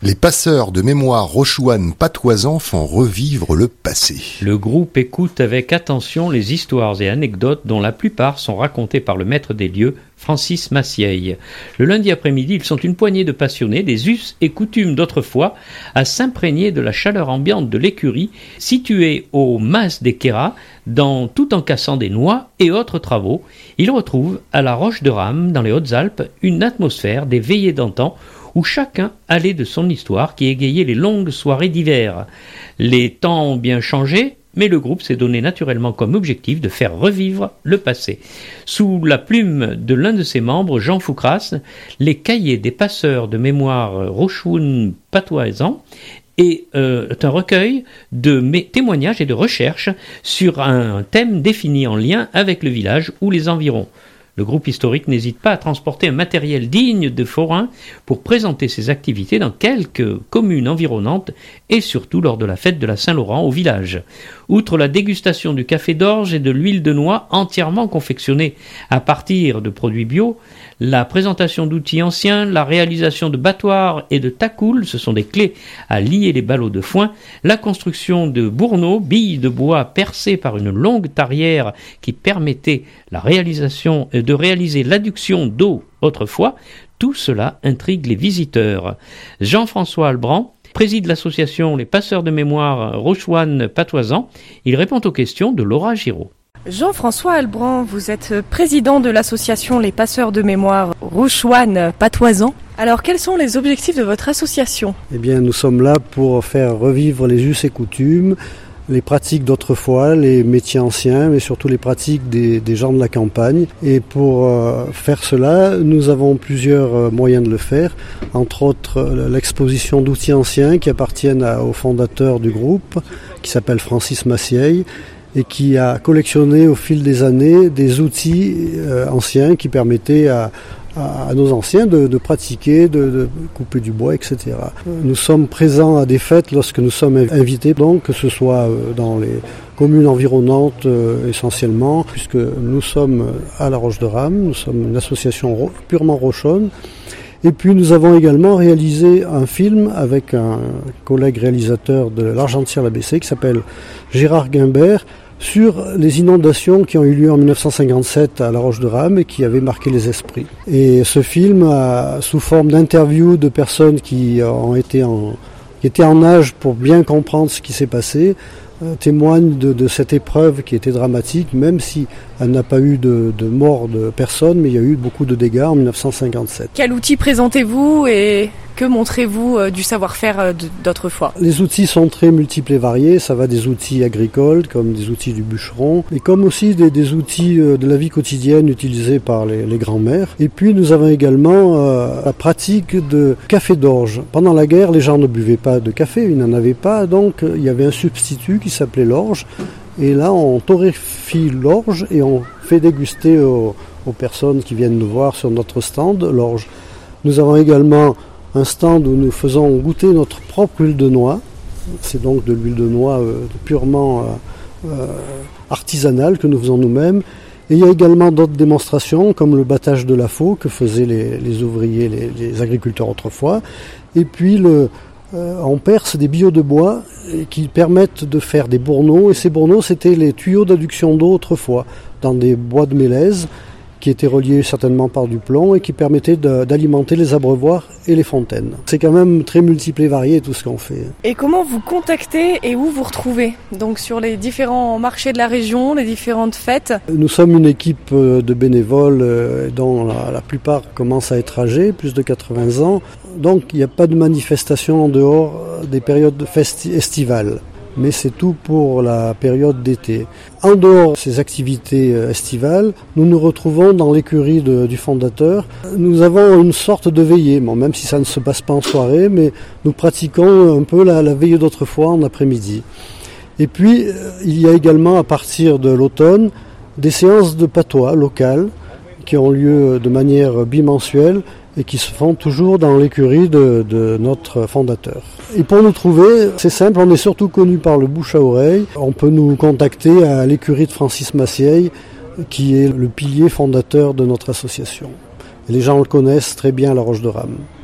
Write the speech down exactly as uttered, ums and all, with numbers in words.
Les passeurs de mémoire rochouane-patoisan font revivre le passé. Le groupe écoute avec attention les histoires et anecdotes dont la plupart sont racontées par le maître des lieux, Francis Massieille. Le lundi après-midi, ils sont une poignée de passionnés des us et coutumes d'autrefois à s'imprégner de la chaleur ambiante de l'écurie située au Mas des Queyras, dans, tout en cassant des noix et autres travaux. Ils retrouvent à la Roche de Rame, dans les Hautes-Alpes, une atmosphère des veillées d'antan où chacun allait de son histoire qui égayait les longues soirées d'hiver. Les temps ont bien changé, mais le groupe s'est donné naturellement comme objectif de faire revivre le passé. Sous la plume de l'un de ses membres, Jean Foucras, les cahiers des passeurs de mémoire rochouane-patoisan est euh, un recueil de mé- témoignages et de recherches sur un thème défini en lien avec le village ou les environs. Le groupe historique n'hésite pas à transporter un matériel digne de forains pour présenter ses activités dans quelques communes environnantes et surtout lors de la fête de la Saint-Laurent au village. Outre la dégustation du café d'orge et de l'huile de noix entièrement confectionnée à partir de produits bio, la présentation d'outils anciens, la réalisation de battoirs et de tacoules, ce sont des clés à lier les ballots de foin, la construction de bourneaux, billes de bois percées par une longue tarière qui permettait la réalisation, de réaliser l'adduction d'eau autrefois, tout cela intrigue les visiteurs. Jean-François Albrand préside l'association Les Passeurs de Mémoire Rochouane-Patoisan. Il répond aux questions de Laura Giraud. Jean-François Albrand, vous êtes président de l'association Les Passeurs de Mémoire Rochouane-Patoisan. Alors, quels sont les objectifs de votre association ? Eh bien, nous sommes là pour faire revivre les us et coutumes, les pratiques d'autrefois, les métiers anciens, mais surtout les pratiques des, des gens de la campagne. Et pour euh, faire cela, nous avons plusieurs euh, moyens de le faire, entre autres euh, l'exposition d'outils anciens qui appartiennent à, au fondateur du groupe, qui s'appelle Francis Massieille, et qui a collectionné au fil des années des outils euh, anciens qui permettaient à, à, à nos anciens de, de pratiquer, de, de couper du bois, et cetera. Nous sommes présents à des fêtes lorsque nous sommes invités, donc que ce soit dans les communes environnantes euh, essentiellement, puisque nous sommes à la Roche de Rame, nous sommes une association ro- purement rochonne. Et puis nous avons également réalisé un film avec un collègue réalisateur de l'Argentière-l'A B C qui s'appelle Gérard Guimbert sur les inondations qui ont eu lieu en dix-neuf cent cinquante-sept à La Roche de Rame et qui avaient marqué les esprits. Et ce film, a, sous forme d'interviews de personnes qui ont été en, qui étaient en âge pour bien comprendre ce qui s'est passé, euh, témoigne de, de cette épreuve qui était dramatique, même si elle n'a pas eu de, de mort de personne, mais il y a eu beaucoup de dégâts en dix-neuf cent cinquante-sept. Quel outil présentez-vous et que montrez-vous euh, du savoir-faire euh, d'autrefois ? Les outils sont très multiples et variés. Ça va des outils agricoles, comme des outils du bûcheron, et comme aussi des, des outils euh, de la vie quotidienne utilisés par les, les grands-mères. Et puis nous avons également euh, la pratique de café d'orge. Pendant la guerre, les gens ne buvaient pas de café, ils n'en avaient pas, donc euh, il y avait un substitut qui s'appelait l'orge. Et là, on torréfie l'orge et on fait déguster aux, aux personnes qui viennent nous voir sur notre stand l'orge. Nous avons également un stand où nous faisons goûter notre propre huile de noix. C'est donc de l'huile de noix euh, purement euh, euh, artisanale que nous faisons nous-mêmes. Et il y a également d'autres démonstrations comme le battage de la faux que faisaient les, les ouvriers, les, les agriculteurs autrefois. Et puis le Euh, on perce des billots de bois qui permettent de faire des bourneaux. Et ces bourneaux, c'était les tuyaux d'adduction d'eau autrefois, dans des bois de mélèze qui étaient reliés certainement par du plomb et qui permettaient de, d'alimenter les abreuvoirs et les fontaines. C'est quand même très multiple et varié tout ce qu'on fait. Et comment vous contactez et où vous retrouvez ? Donc sur les différents marchés de la région, les différentes fêtes ? Nous sommes une équipe de bénévoles dont la, la plupart commencent à être âgés, plus de quatre-vingts ans. Donc il n'y a pas de manifestation en dehors des périodes festi- estivales. Mais c'est tout pour la période d'été. En dehors de ces activités estivales, nous nous retrouvons dans l'écurie de, du fondateur. Nous avons une sorte de veillée, bon, même si ça ne se passe pas en soirée, mais nous pratiquons un peu la, la veillée d'autrefois en après-midi. Et puis, il y a également, à partir de l'automne, des séances de patois locales qui ont lieu de manière bimensuelle et qui se font toujours dans l'écurie de, de notre fondateur. Et pour nous trouver, c'est simple, on est surtout connu par le bouche à oreille. On peut nous contacter à l'écurie de Francis Massieille, qui est le pilier fondateur de notre association. Et les gens le connaissent très bien à La Roche de Rame.